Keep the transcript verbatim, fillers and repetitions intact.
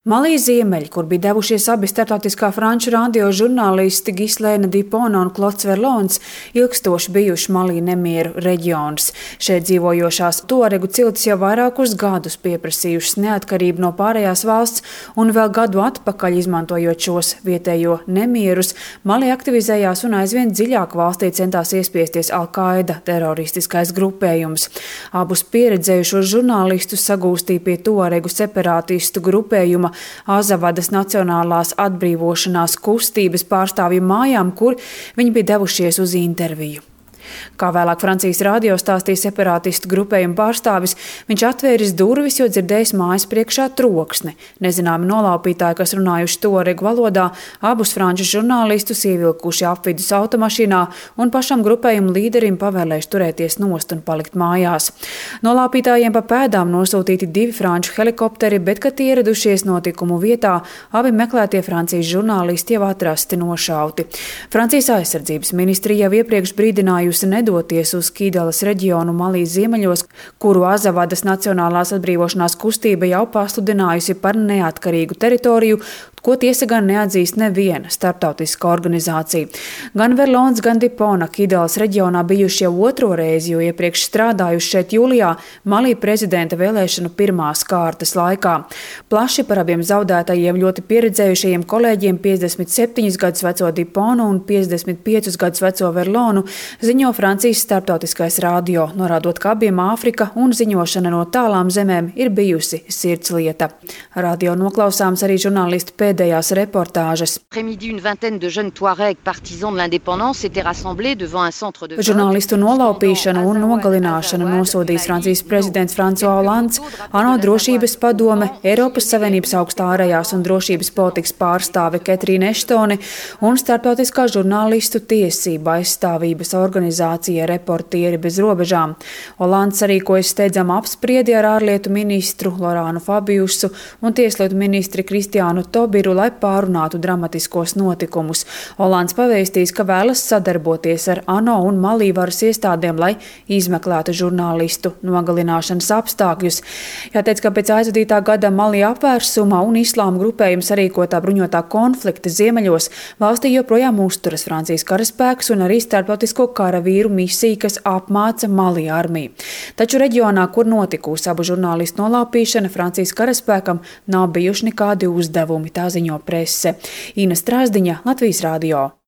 Malī ziemeļi, kur bija devušies abi starptautiskā franču radio žurnālisti Ghislaine Dupont un Claude Verlons, ilgstoši bijuši Malī nemieru reģions. Šeit dzīvojošās tuaregu ciltis jau vairākus gadus pieprasījušas neatkarību no pārējās valsts, un vēl gadu atpakaļ, izmantojot šos vietējo nemierus, Malī aktivizējās un aizvien dziļāk valstī centās iespiesties Al-Qaida teroristiskais grupējums. Abus pieredzējušos žurnālistus sagūstīja pie tuaregu separātistu grupējuma Azavadas Nacionālās atbrīvošanās kustības pārstāvju mājām, kur viņi bija devušies uz interviju. Kā vēlāk Francijas radio stāstīja separātistu grupējuma pārstāvis, viņš atvēris durvis, jo dzirdējis mājas priekšā troksni. Nezināmi nolaupītāji, kas runājuši tuaregu valodā, abus franču žurnālistus ievilkuši apvidus automašīnā un pašam grupējuma līderim pavēlējuši turēties nost un palikt mājās. Nolaupītājiem pa pēdām nosūtīti divi franču helikopteri, bet, kad ieradušies notikumu vietā, abi meklētie Francijas žurnālisti jau atrasti nošauti. Francijas aizsardzības ministrija jau iepriekš brīdinājusi nedoties uz Kidalas reģionu Malī ziemeļos, kuru Azavadas Nacionālās atbrīvošanās kustība jau pasludinājusi par neatkarīgu teritoriju, ko tiesa gan neatzīst neviena starptautiska organizācija. Gan Verlons, gan Dupont Kidalas reģionā bijuši jau otro reizi, jo iepriekš strādājuši šeit jūlijā Malī prezidenta vēlēšanu pirmās kārtas laikā. Plaši par abiem zaudētajiem ļoti pieredzējušajiem kolēģiem piecdesmit septiņus gadus veco Dupont un piecdesmit piecus gadus veco Verlonu ziņo Francijas starptautiskais radio, norādot, ka abiem Āfrika un ziņošana no tālām zemēm ir bijusi sirdslieta. Radio noklausāms arī žurnālistu pēdējās reportāžas. Žurnālistu nolaupīšanu un nogalināšanu nosodījis Francijas prezidents François Hollands, ANO drošības padome, Eiropas Savienības augstā ārējās un drošības politikas pārstāve Ketrīna Eštone un starptautiskā žurnālistu tiesība aizstāvības organizācija Reportieri bez robežām. Hollands sarīkojas steidzam apspriedi ar ārlietu ministru Lorānu Fabiusu un tieslietu ministri Kristiānu Tobiru, lai pārunātu dramatiskos notikumus. Hollands pavēstīs, ka vēlas sadarboties ar ANO un Malī varas iestādēm, lai izmeklētu žurnālistu nogalināšanas apstākļus. Jāteic, ka pēc aizvadītā gada Malī apvērsuma un islāma grupējuma sarīkotā bruņotā konflikta ziemeļos valstī joprojām uzturas Francijas karaspēks un arī starptautisko karavīru misija, kas apmāca Malī armiju. Taču reģionā, kur notikusi abu žurnālistu nolaupīšana, Francijas karaspēkam nav bijuši nekādi uzdevumi, tā ziņo prese. Ina Strāzdiņa, Latvijas radio.